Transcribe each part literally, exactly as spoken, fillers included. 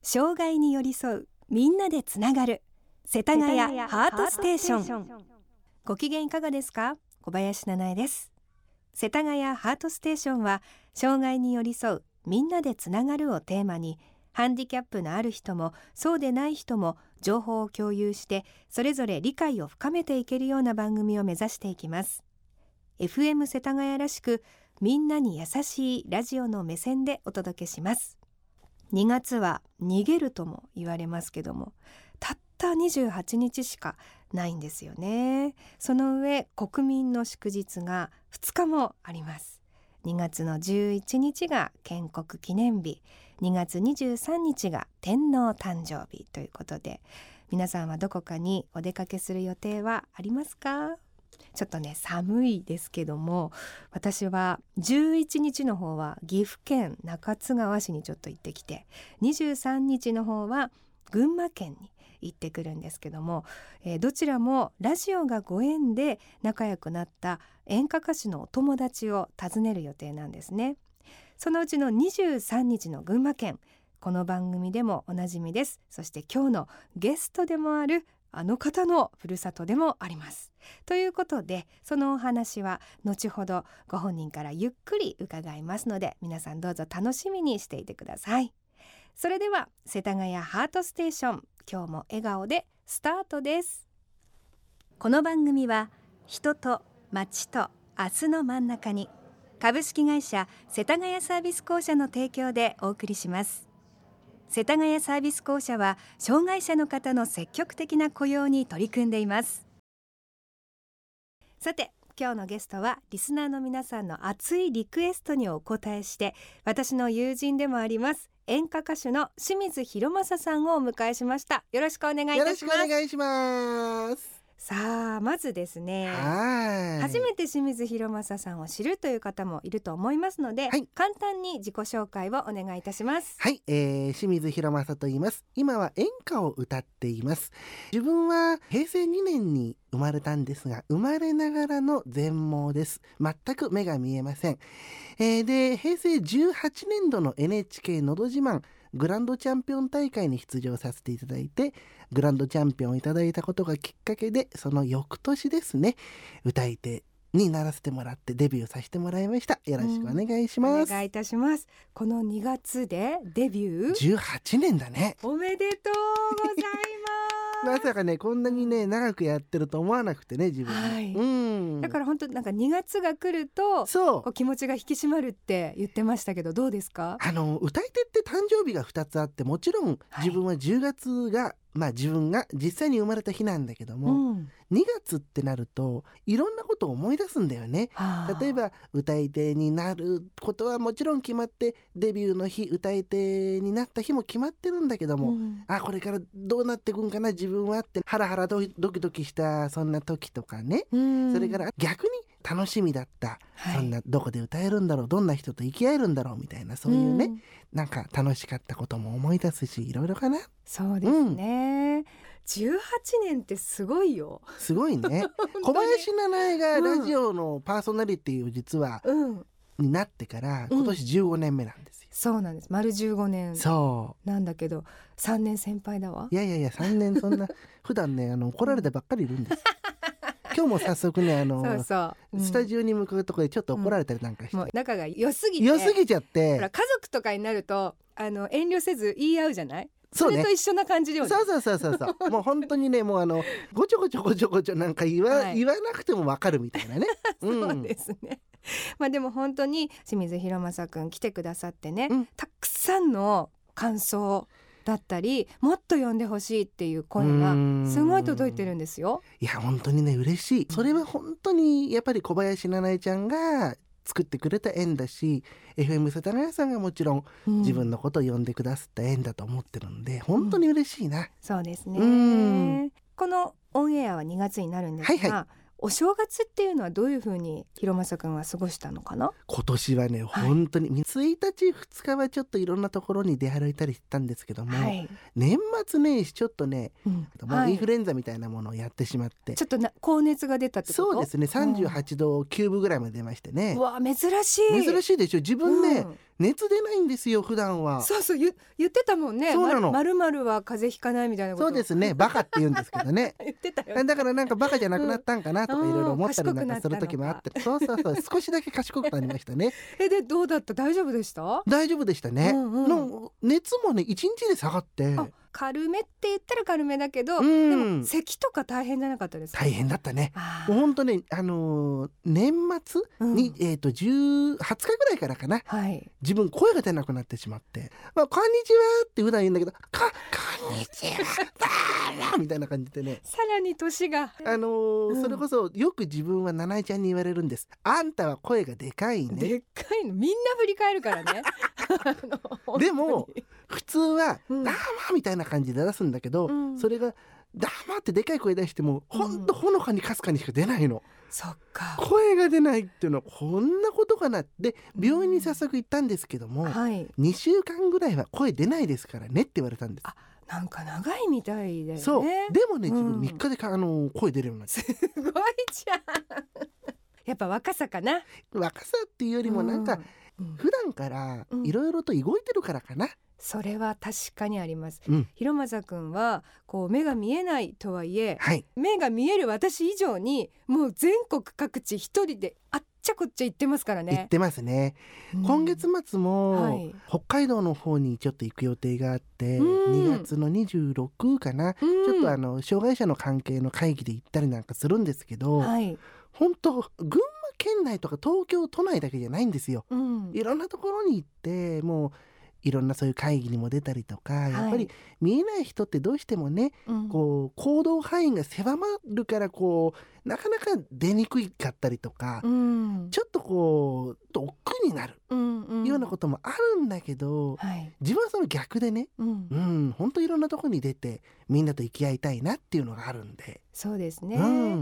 障害に寄り添うみんなでつながる世田谷ハートステーション。ご機嫌いかがですか？小林七重です。世田谷ハートステーションは障害に寄り添うみんなでつながるをテーマに、ハンディキャップのある人もそうでない人も情報を共有してそれぞれ理解を深めていけるような番組を目指していきます。 エフエム 世田谷らしくみんなに優しいラジオの目線でお届けします。にがつは逃げるとも言われますけども、たったにじゅうはちにちしかないんですよね。その上国民の祝日がふつかもあります。にがつのじゅういちにちが建国記念日、にがつにじゅうさんにちが天皇誕生日ということで、皆さんはどこかにお出かけする予定はありますか？ちょっとね寒いですけども、私はじゅういちにちの方は岐阜県中津川市にちょっと行ってきて、にじゅうさんにちの方は群馬県に行ってくるんですけども、えー、どちらもラジオがご縁で仲良くなった演歌歌手のお友達を訪ねる予定なんですね。そのうちのにじゅうさんにちの群馬県、この番組でもおなじみです。そして今日のゲストでもあるあの方のふるさとでもあります。ということで、そのお話は後ほどご本人からゆっくり伺いますので、皆さんどうぞ楽しみにしていてください。それでは世田谷ハートステーション、今日も笑顔でスタートです。この番組は人と街と明日の真ん中に、株式会社世田谷サービス公社の提供でお送りします。世田谷サービス公社は障害者の方の積極的な雇用に取り組んでいます。さて、今日のゲストはリスナーの皆さんの熱いリクエストにお答えして、私の友人でもあります演歌歌手の清水宏正さんをお迎えしました。よろしくお願いいたします。 よろしくお願いします。 さあ、まずですね、 はい、 初めて清水宏正さんを知るという方もいると思いますので、はい、簡単に自己紹介をお願いいたします。 はい、えー、清水宏正と言います。今は演歌を歌っています。自分はへいせいにねんに生まれたんですが、生まれながらの全盲です。全く目が見えません。えー、でへいせいじゅうはちねんどの エヌエイチケー のど自慢グランドチャンピオン大会に出場させていただいて、グランドチャンピオンをいただいたことがきっかけで、その翌年ですね、歌い手にならせてもらってデビューさせてもらいました。よろしくお願いします。 うん、お願いいたします。このにがつでデビューじゅうはちねんだね。 おめでとうございますまさかね、こんなにね長くやってると思わなくてね、自分、はい、うん、 だから本当なんかにがつが来るとそうこう気持ちが引き締まるって言ってましたけど、どうですか？ あの歌い手って誕生日がふたつあって、もちろん自分はじゅうがつが、はい、まあ自分が実際に生まれた日なんだけども、うん、にがつってなるといろんなことを思い出すんだよね。例えば歌い手になることはもちろん決まって、デビューの日歌い手になった日も決まってるんだけども、うん、あこれからどうなっていくんかな自分はってハラハラドキドキしたそんな時とかね、うん、それから逆に楽しみだった、はい、そんなどこで歌えるんだろう、どんな人と生き合えるんだろうみたいな、そういうね、うん、なんか楽しかったことも思い出すし、いろいろかな。 そうですね、うん、じゅうはちねんってすごいよ。 すごいね小林七重がラジオのパーソナリティを実は、うん、になってから今年じゅうごねんめなんですよ、 うん、そうなんです。丸じゅうごねんなんだけどさんねん先輩だわ。 いやいやいやさんねんそんな普段ねあの怒られてばっかりいるんです今日も早速ねあのそうそう、うん、スタジオに向かうところでちょっと怒られたりなんかして、うん、 もう仲が良すぎて良すぎちゃって、 ほら家族とかになるとあの遠慮せず言い合うじゃない。それと一緒な感じで、ね、 そうそうそうそうそうもう本当にねもうあのごちょごちょごちょごちょなんか言わ、はい、言わなくても分かるみたいなねそうですね、まあでも本当に清水宏正くん来てくださってね、うん、たくさんの感想だったりもっと呼んでほしいっていう声がすごい届いてるんですよ。 いや本当にね嬉しい。それは本当にやっぱり小林七重ちゃんが作ってくれた縁だし、 エフエム 世田谷さんがもちろん自分のことを呼んでくださった縁だと思ってるんで、うん、本当に嬉しいな、うん、 そうですね、うん、このオンエアはにがつになるんですが、はいはい、お正月っていうのはどういう風に宏正くんは過ごしたのかな。今年はね、はい、本当についたちふつかはちょっといろんなところに出歩いたりしたんですけども、はい、年末年始ちょっとね、うんまあ、インフルエンザみたいなものをやってしまって、はい、 ちょっとな高熱が出たってこと。 そうですね、さんじゅうはちどきゅうぶぐらいまで出ましてね、 うわ珍しい珍しいでしょ。自分ね、うん、 熱出ないんですよ普段は。 そうそう 言, 言ってたもんね。 そうなの。 まるまるは風邪ひかないみたいなこと。 そうですね、バカって言うんですけどね言ってたよ。 だからなんかバカじゃなくなったんかなとかいろいろ思ったりなんかする時もあって、 うん、 そうそうそう少しだけ賢くなりましたねえでどうだった？大丈夫でした？ 大丈夫でしたね、 うんうん、 の熱もねいちにちで下がって。 あ、軽めって言ったら軽めだけど、 うん、 でも咳とか大変じゃなかったですか？ 大変だったね。もうほんとね、あのー、年末に、うん、えーとじゅう、はつかぐらいからかな、はい、自分声が出なくなってしまって、まあ、こんにちはって普段言うんだけど、かこんにちはみたいな感じでね、 さらに年が、 あのーうん、それこそよく自分は七重ちゃんに言われるんです。あんたは声がでかいね。 でっかいのみんな振り返るからねでも普通は、うん、ダーマみたいな感じで出すんだけど、うん、それがダーマってでかい声出してもほんとほのかにかすかにしか出ないの、うん、 そっか、 声が出ないっていうのはこんなことかなって病院に早速行ったんですけども、うん、はい、にしゅうかんぐらいは声出ないですからねって言われたんです。 あ、なんか長いみたいだよね。 そうでもね、自分みっかでか、あの声出るようになって、 すごいじゃんやっぱ若さかな。 若さっていうよりもなんか、うん、普段からいろいろと動いてるからかな、うん、 それは確かにあります、 うん、 広正くんはこう目が見えないとはいえ、 はい、 目が見える私以上にもう全国各地一人であっちゃこっちゃ行ってますからね。 行ってますね、うん、今月末も、はい、北海道の方にちょっと行く予定があって、うん、にがつのにじゅうろくかな、うん、ちょっとあの障害者の関係の会議で行ったりなんかするんですけど、はい、本当群馬県内とか東京都内だけじゃないんですよ、うん、いろんなところに行ってもういろんなそういう会議にも出たりとか、はい、やっぱり見えない人ってどうしてもね、うん、こう行動範囲が狭まるからこうなかなか出にくかったりとか、うん、ちょっとこう億劫になる、うんうん、いうようなこともあるんだけど、はい、自分はその逆でね、うんうん、本当いろんなところに出てみんなと行き合いたいなっていうのがあるんで。 そうですね、 うん、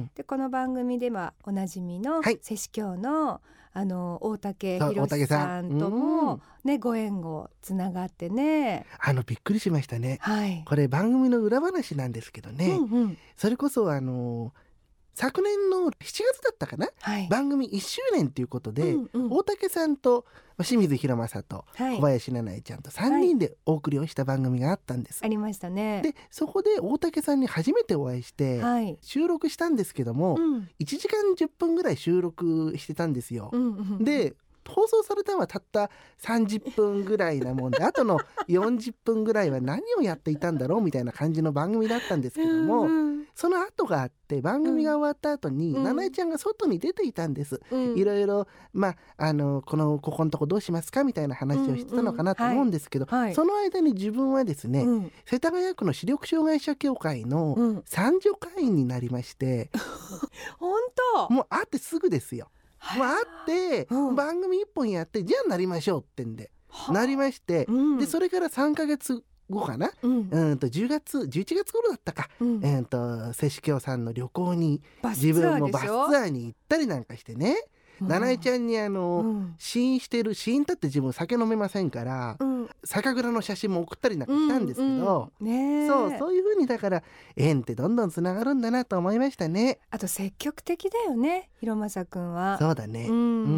でこの番組ではおなじみの瀬子峡のあの大竹宏さんとも、ね、ご縁をつながってね、 あのびっくりしましたね、 はい、 これ番組の裏話なんですけどね、うんうん、それこそあの昨年のしちがつだったかな、はい、番組いっしゅうねんということで、うんうん、大竹さんと清水宏正と小林七重ちゃんとさんにんでお送りをした番組があったんです、 はい、ありましたね。 でそこで大竹さんに初めてお会いして、はい、収録したんですけども、うん、いちじかんじゅっぷんぐらい収録してたんですよ、うんうん、で放送されたのはたったさんじゅっぷんぐらいなもんであとのよんじゅっぷんぐらいは何をやっていたんだろうみたいな感じの番組だったんですけども、うんうん、その後があって番組が終わった後に、うん、七重ちゃんが外に出ていたんです、うん、いろいろ、まあ、あのこのここのとこどうしますかみたいな話をしてたのかなと思うんですけど、うんうんはい、その間に自分はですね、うん、世田谷区の視力障害者協会の参助会員になりまして、うん、 本当もう会ってすぐですよ。まあ、会って、うん、番組いっぽんやってじゃあなりましょうってんでなりまして、うん、でそれからさんかげつごかな、うん、うんとじゅうがつじゅういちがつ頃だったか、うん、えー、と瀬子峡さんの旅行に自分もバスツアーに行ったりなんかしてね、七重ちゃんにあの、うん、試飲してる試飲だって自分酒飲めませんから、うん、酒蔵の写真も送ったりなんかしたんですけど、うんうんね、そうそういう風にだから縁ってどんどんつながるんだなと思いましたね。 あと積極的だよね広正くんは。 そうだね、うんうん、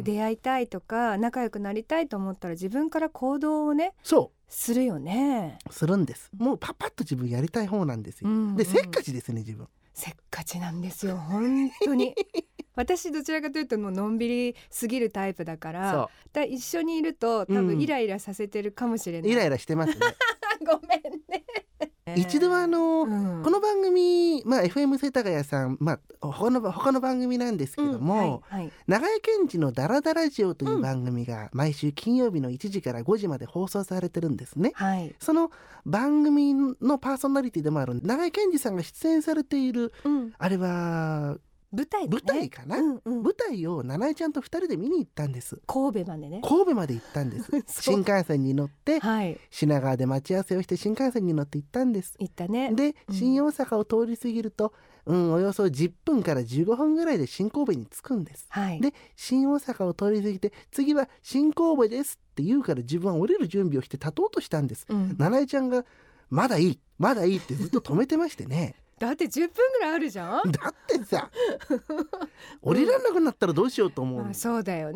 出会いたいとか仲良くなりたいと思ったら自分から行動をねそうするよね。 するんです。もうパパッと自分やりたい方なんですよ、うんうん、でせっかちですね自分。 せっかちなんですよ本当に私どちらかというともうのんびりすぎるタイプだからだ一緒にいると多分イライラさせてるかもしれない、 うん、イライラしてますねごめんね一度はあの、うん、この番組、まあ、エフエム 世田谷さん、まあ、他の、他の番組なんですけども、うんはいはい、長江健二のダラダラジオという番組が毎週金曜日のいちじからごじまで放送されてるんですね、はい、その番組のパーソナリティでもある長江健二さんが出演されている、うん、あれは舞台、ね、 舞台かな、うんうん、舞台を七重ちゃんとふたりで見に行ったんです。 神戸までね神戸まで行ったんです新幹線に乗って、はい、品川で待ち合わせをして新幹線に乗って行ったんです。 行ったね。 で、うん、新大阪を通り過ぎると、うん、およそじゅっぷんからじゅうごふんぐらいで新神戸に着くんです、はい、で新大阪を通り過ぎて次は新神戸ですって言うから自分は降りる準備をして立とうとしたんです、うん、七重ちゃんがまだいいまだいいってずっと止めてましてねだってじゅっぷんぐらいあるじゃん。 だってさ降りられなくなったらどうしようと思う、 まあ、そうだよね。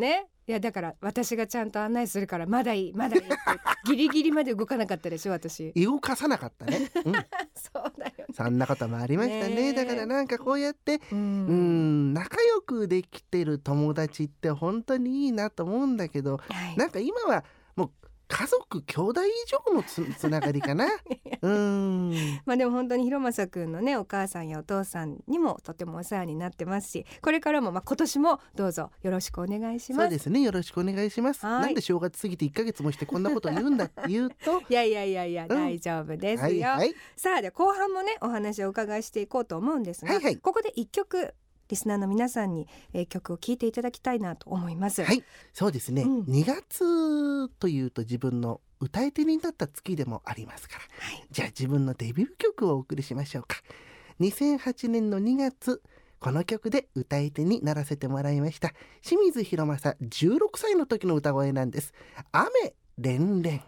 いやだから私がちゃんと案内するからまだいいまだいいってギリギリまで動かなかったでしょ私。 動かさなかったね、うん、 そうだよね。 そんなこともありましたね。だからなんかこうやってうん、 うん仲良くできてる友達って本当にいいなと思うんだけど、 はい、 なんか今はもう家族兄弟以上の つ, つながりかなうーんまあでも本当に弘正くんのねお母さんやお父さんにもとてもお世話になってますし、これからもまあ今年もどうぞよろしくお願いします。 そうですね、よろしくお願いします。 はいなんで正月過ぎていっかげつもしてこんなこと言うんだって言うといやいやいやいや、 うん、 大丈夫ですよ、 はいはい、 さあで後半もねお話をお伺いしていこうと思うんですが、 はいはい、 ここで一曲リスナーの皆さんに、えー、曲を聴いていただきたいなと思います。 はい、そうですね、うん、にがつというと自分の歌い手になった月でもありますから、はい、じゃあ自分のデビュー曲をお送りしましょうか。にせんはちねんのにがつ、この曲で歌い手にならせてもらいました清水宏正じゅうろくさいの時の歌声なんです。雨れんれん。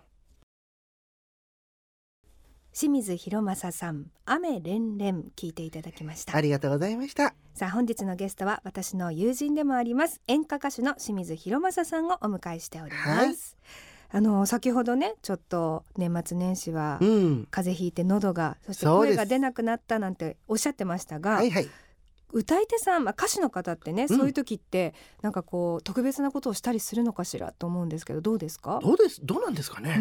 清水宏正さん、雨れんれん聞いていただきました。 ありがとうございました。 さあ本日のゲストは私の友人でもあります演歌歌手の清水宏正さんをお迎えしております、はい、あの先ほどねちょっと年末年始は風邪ひいて喉が、うん、そして声が出なくなったなんておっしゃってましたが、 はいはい、 歌い手さん、まあ、歌手の方ってね、うん、そういう時ってなんかこう特別なことをしたりするのかしらと思うんですけど、どうですか？ どうですどうなんですかね。うん、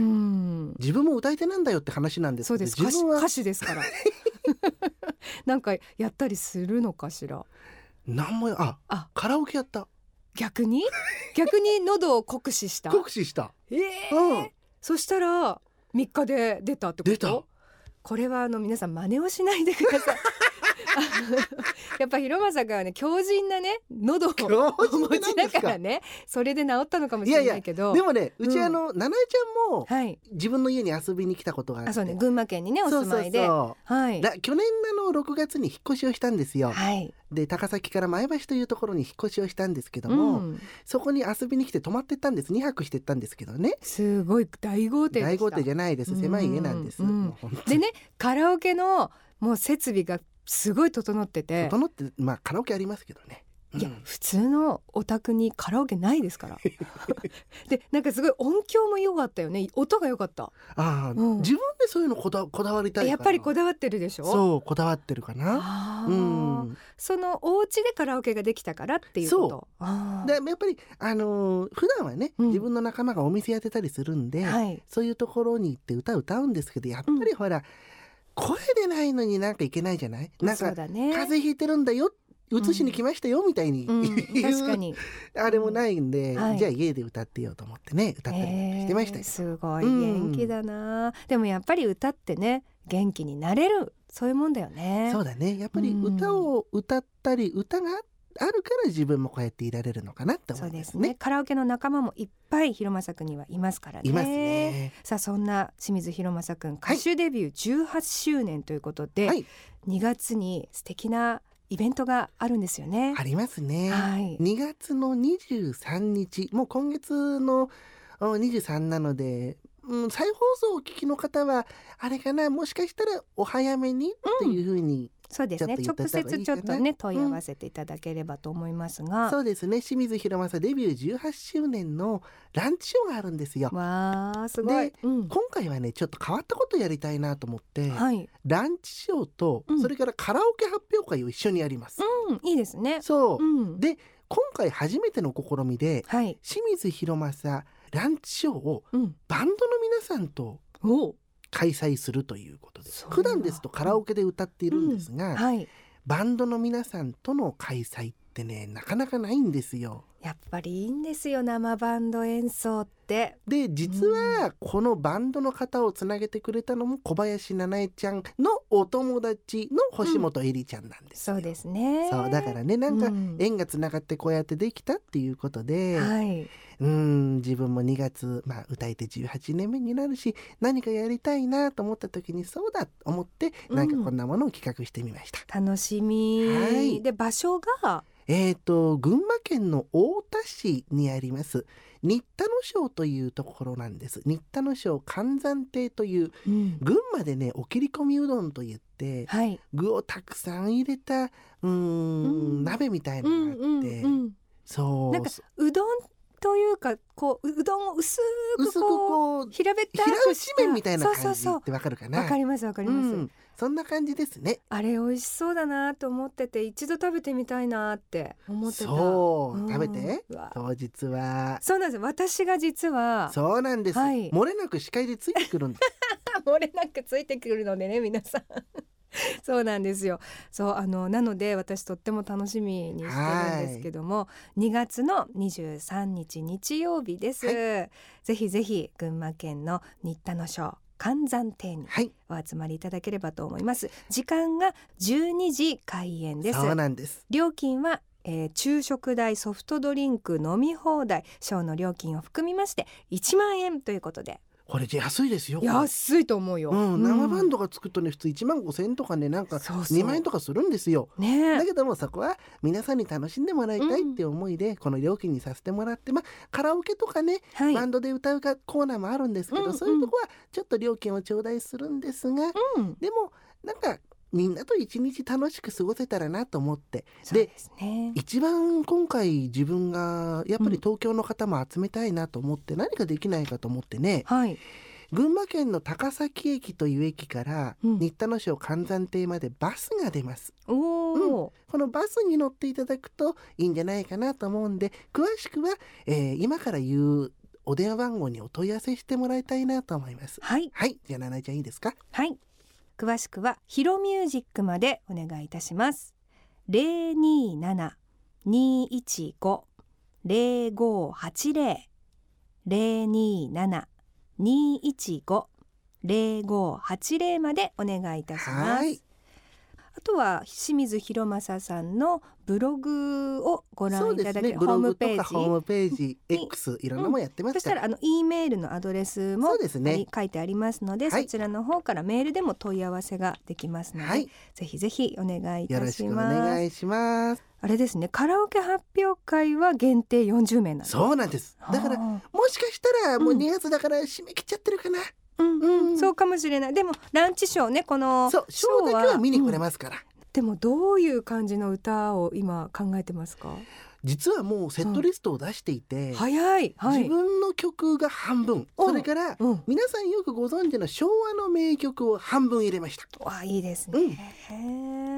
自分も歌い手なんだよって話なんですけど、 そうです、自分は歌手ですからなんかやったりするのかしら。 なんもああカラオケやった。 逆に逆に喉を酷使した酷使したえーうん、そしたらみっかで出たってこと？ 出た。 これはあの皆さん真似をしないでくださいやっぱ弘正君はね強靭なね喉をお持ちだからね、それで治ったのかもしれないけど。 いやいやでもね、うちあの、うん、七重ちゃんも、 はい、 自分の家に遊びに来たことがあって、 あそうね、群馬県にねお住まいで、 そうそうそう、 はい、 去年のろくがつに引っ越しをしたんですよ、 はい、 で高崎から前橋というところに引っ越しをしたんですけども、うん、そこに遊びに来て泊まってったんです。にはくしてったんですけどね。 すごい大豪邸でした。 大豪邸じゃないです、狭い家なんです、 うんうん、でねカラオケのもう設備がすごい整ってて、 整ってまあカラオケありますけどね、 いや、うん、普通のお宅にカラオケないですからでなんかすごい音響も良かったよね、音が良かった。 あ、うん、自分でそういうのこだ、こだわりたいから。 やっぱりこだわってるでしょ。 そうこだわってるかな、うん、 そのお家でカラオケができたからっていうこと。 そうあでやっぱり、あのー、普段はね、うん、自分の仲間がお店やってたりするんで、はい、そういうところに行って歌を歌うんですけど、やっぱりほら、うん、声でないのになんかいけないじゃない。なんか、ね、風邪ひいてるんだよ、移しに来ましたよみたいに、うんうん、確かにあれもないんで、うんはい、じゃあ家で歌ってよと思ってね歌ったりしてましたよ、えー、 すごい元気だな、うん、でもやっぱり歌ってね元気になれる、そういうもんだよね。 そうだね、やっぱり歌を歌ったり、うん、歌があるから自分もこうやっていられるのかなって思いますね。そうですね、 カラオケの仲間もいっぱい弘正くんにはいますからね。 いますね。 さあそんな清水弘正くん、歌手デビューじゅうはちしゅうねんということで、はい、にがつに素敵なイベントがあるんですよね。 ありますね、 はい、 にがつのにじゅうさんにち、もう今月のにじゅうさんなので、うん、再放送をお聞きの方はあれかな、もしかしたらお早めにっていうふうに、うんそうですね、直接ちょっとね問い合わせていただければと思いますが、 うん、そうですね、清水宏正デビューじゅうはちしゅうねんのランチショーがあるんですよ。 わーすごい。 で、うん、今回はねちょっと変わったことやりたいなと思って、はい、ランチショーと、うん、それからカラオケ発表会を一緒にやります、 うん、いいですね。 そう、うん、で今回初めての試みで、はい、清水宏正ランチショーをバンドの皆さんと、うん開催するということで、普段ですとカラオケで歌っているんですが、うんはい、バンドの皆さんとの開催ってねなかなかないんですよ。 やっぱりいいんですよ、生バンド演奏って。 で実はこのバンドの方をつなげてくれたのも小林七重ちゃんのお友達の星本恵里ちゃんなんですよ、 うん、そうですね。 そうだからね、なんか縁がつながってこうやってできたっていうことで、うん、はい、うん自分もにがつ、まあ、歌い手じゅうはちねんめになるし何かやりたいなと思った時にそうだと思って、うん、なんかこんなものを企画してみました。 楽しみ、はい、で場所がえーと、群馬県の太田市にあります新田野庄というところなんです。新田野庄寒山亭という、うん、群馬でねお切り込みうどんといって、はい、具をたくさん入れたうーん、うん、鍋みたいなのがあって、うんうんうん、そうなんかうどんっというかこううどんを薄く薄くここうう平べった平打ちくした麺みたいな感じそうそうそうってわかるかな。 わかりますわかります、 うん、そんな感じですね。 あれ美味しそうだなと思ってて一度食べてみたいなって思ってた。 そう、 うん、 食べてうわ当日はそうなんです。私が実はそうなんです、 はい、 漏れなく視界でついてくるんです漏れなくついてくるのでね皆さんそうなんですよ。そうあのなので私とっても楽しみにしてるんですけども、にがつのにじゅうさんにち日曜日です、はい、ぜひぜひ群馬県の新田野小寒山亭にお集まりいただければと思います、はい、時間がじゅうにじ開演です。 そうなんです。 料金はえー、昼食代ソフトドリンク飲み放題ショーの料金を含みましていちまんえんということで、 これ安いですよ。 安いと思うよ、 うん、生バンドがつくとね普通いちまんごせんえんとかねなんかにまんえんとかするんですよ。 そうそう、ね、 だけどもそこは皆さんに楽しんでもらいたいって思いで、うん、この料金にさせてもらって、まあ、カラオケとかね、はい、バンドで歌うかコーナーもあるんですけど、うんうん、そういうとこはちょっと料金を頂戴するんですが、うん、でもなんかみんなと一日楽しく過ごせたらなと思って、 で、ですね、 一番今回自分がやっぱり東京の方も集めたいなと思って、何かできないかと思ってね、はい、群馬県の高崎駅という駅から新田野小寒山亭までバスが出ます、うん、このバスに乗っていただくといいんじゃないかなと思うんで、詳しくは、えー、今から言うお電話番号にお問い合わせしてもらいたいなと思います。はい、はい、じゃあななちゃんいいですか。 はい、詳しくはヒロミュージックまでお願いいたします。 ゼロにーなな にーいちご ゼロごはちゼロ ゼロにーなな にーいちご ゼロごはちゼロ までお願いいたします。はい、あとは清水宏正さんのブログをご覧いただける、ね、ホームページ、 ホームページ X いろんなものやってますから、うん、そしたらあの E メールのアドレスもそうです、ね、書いてありますので、はい、そちらの方からメールでも問い合わせができますので、はい、ぜひぜひお願いいたします。 よろしくお願いします。 あれですね、カラオケ発表会は限定よんじゅうめいなんです。 そうなんです。だからもしかしたらもうにがつだから締め切っちゃってるかな、 うんうんうん、そうかもしれない。でもランチショーね、このそうショーだけは見に来れますから、うん、 でもどういう感じの歌を今考えてますか？ 実はもうセットリストを出していて、 早い、はい、 自分の曲が半分、それから、うん、皆さんよくご存知の昭和の名曲を半分入れました。 わ、いいですね、 うん、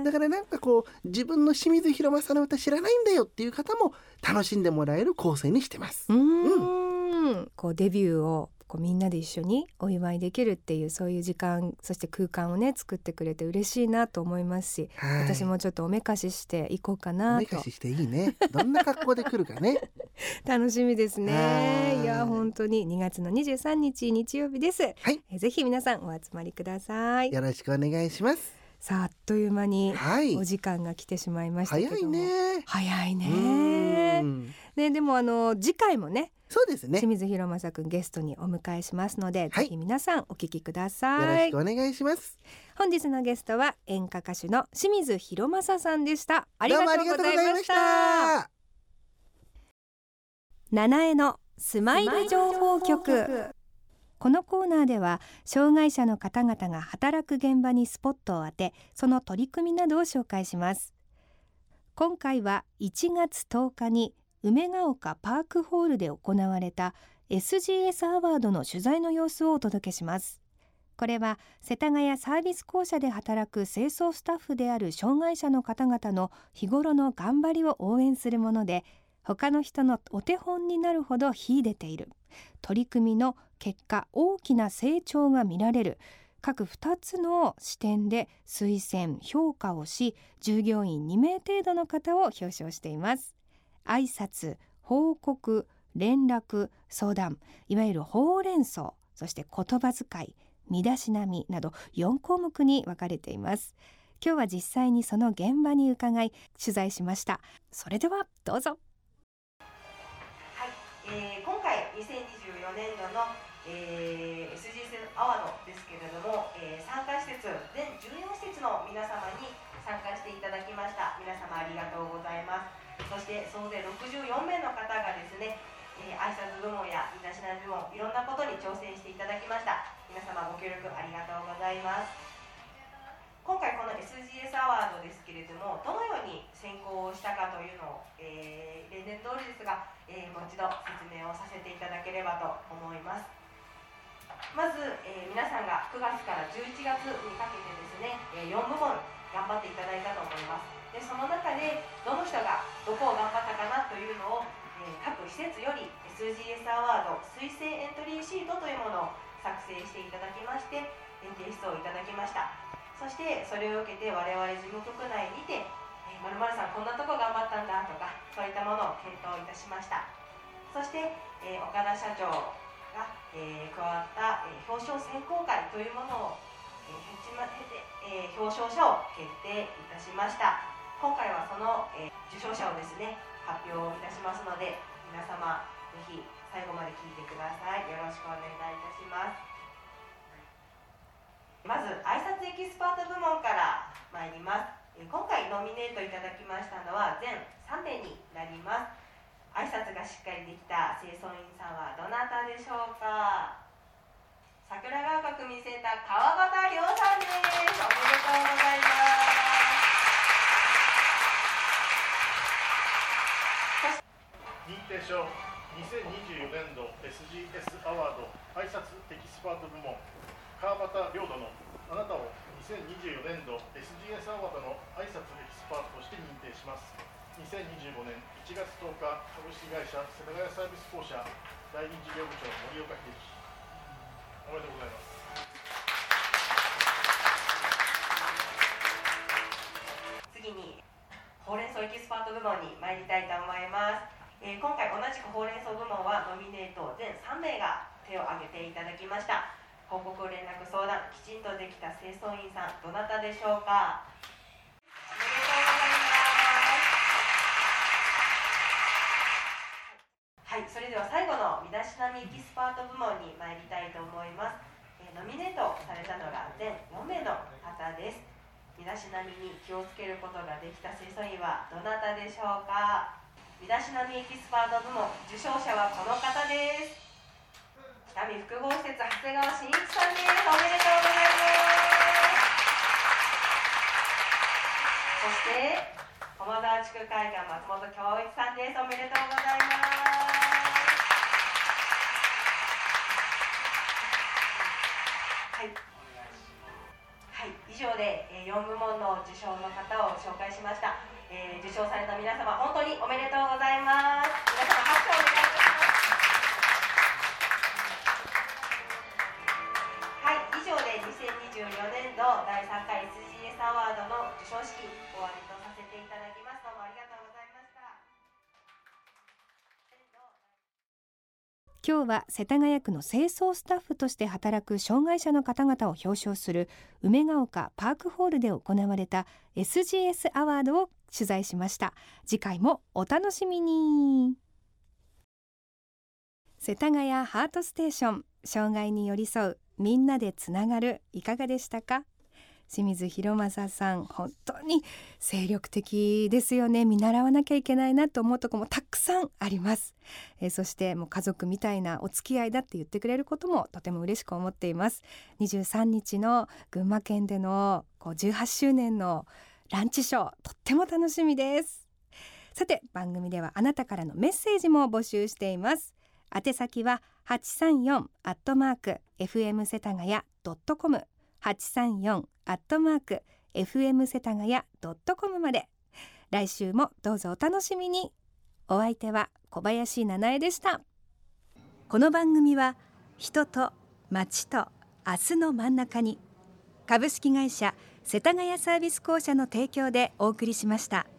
だからなんかこう自分の清水宏正の歌知らないんだよっていう方も楽しんでもらえる構成にしてます。 うーん、うん、こうデビューをこうみんなで一緒にお祝いできるっていうそういう時間、そして空間をね作ってくれて嬉しいなと思いますし、はい、私もちょっとおめかししていこうかなと。 おめかししていいね。どんな格好で来るかね楽しみですね。いや本当ににがつのにじゅうさんにち日曜日です、はい、えぜひ皆さんお集まりください。 よろしくお願いします。 さあ、あっという間にお時間が来てしまいましたけども、 早いね早いねね。でもあの次回もね、 そうですね、 清水宏正くんゲストにお迎えしますので、はい、ぜひ皆さんお聞きください。 よろしくお願いします。 本日のゲストは演歌歌手の清水宏正さんでした。ありがとうございました。七重のスマイル情報局。このコーナーでは障害者の方々が働く現場にスポットを当て、その取り組みなどを紹介します。今回はいちがつとおかに梅ヶ丘パークホールで行われた エスジーエス アワードの取材の様子をお届けします。これは世田谷サービス公社で働く清掃スタッフである障害者の方々の日頃の頑張りを応援するもので、他の人のお手本になるほど秀でている、取り組みの結果大きな成長が見られる、各ふたつの視点で推薦評価をし、従業員にめい程度の方を表彰しています。挨拶、報告、連絡、相談、いわゆるほうれん草、そして言葉遣い、身だしなみなどよんこうもくに分かれています。今日は実際にその現場に伺い取材しました。それではどうぞ。 はい、えー、今回にせんにじゅうよねんどの、えー、エスジーエス アワードですけれども、えー、参加施設全じゅうよんしつの皆様に参加していただきました。皆様ありがとうございます。そして総勢ろくじゅうよんめいの方がですね、えー、挨拶部門や身だしなみ部門、いろんなことに挑戦していただきました。皆様ご協力ありがとうございます。 今回この エスジーエス アワードですけれども、どのように選考をしたかというのを、えー、例年通りですが、えー、もう一度説明をさせていただければと思います。まず、えー、皆さんがくがつからじゅういちがつにかけてですね、よんぶもん頑張っていただいたと思います。でその中でどの人がどこを頑張ったかなというのを、えー、各施設より エスジーエス アワード推薦エントリーシートというものを作成していただきまして、提出をいただきました。そしてそれを受けて我々事務局内にて、えー、〇〇さんこんなとこ頑張ったんだとか、そういったものを検討いたしました。そして、えー、岡田社長が、えー、加わった、えー、表彰選考会というものを、えー経てえー、表彰者を決定いたしました。今回はその、えー、受賞者をですね発表いたしますので、皆様ぜひ最後まで聞いてください。よろしくお願いいたします。まず挨拶エキスパート部門から参ります。今回ノミネートいただきましたのは全さんめいになります。挨拶がしっかりできた清掃員さんはどなたでしょうか。桜川区民センター川端亮さんです。おめでとうございます。 認定証にせんにじゅうよねんど エスジーエス アワード挨拶エキスパート部門川端亮殿、あなたをにせんにじゅうよねんど エスジーエス アワードの挨拶エキスパートとして認定します。にせんにじゅうごねんいちがつとおか株式会社世田谷サービス公社第二事業部長森岡秀樹、おめでとうございます。 次にほうれん草エキスパート部門に参りたいと思います。えー、今回同じくほうれん草部門はノミネート全さんめいが手を挙げていただきました。報告連絡相談きちんとできた清掃員さんどなたでしょうか。おめでとうございます。はい、それでは最後の身だしなみエキスパート部門に参りたいと思います。えー、ノミネートされたのが全よんめいの方です。身だしなみに気をつけることができた清掃員はどなたでしょうか。身だしなみエキスパート部門受賞者はこの方です。北見複合施設長谷川真一さんです。おめでとうございます。そして駒沢地区会館松本恭一さんです。おめでとうございます。はい、はい、以上でよんぶもんの受賞の方を紹介しました。えー、受賞された皆様本当におめでとうございます。皆様拍手をお願いします。にせんにじゅうよねんどだいさんかい エスジーエス アワードの授賞式終わりとさせていただきます。どうもありがとうございました。 今日は世田谷区の清掃スタッフとして働く障害者の方々を表彰する梅ヶ丘パークホールで行われた エスジーエス アワードを取材しました。次回もお楽しみに。世田谷ハートステーション、障害に寄り添うみんなでつながる、いかがでしたか。清水博正さん、本当に精力的ですよね。見習わなきゃいけないなと思うところもたくさんあります。えー、そしてもう家族みたいなお付き合いだって言ってくれることもとても嬉しく思っています。にじゅうさんにちの群馬県でのこうじゅうはっしゅうねんのランチショー、とっても楽しみです。さて、番組ではあなたからのメッセージも募集しています。宛先ははちさんよんアットマークエフエム世田谷ドットコム はちさんよんアットマークエフエム世田谷ドットコムまで。来週もどうぞお楽しみに。お相手は小林七重でした。この番組は人と街と明日の真ん中に、株式会社世田谷サービス公社の提供でお送りしました。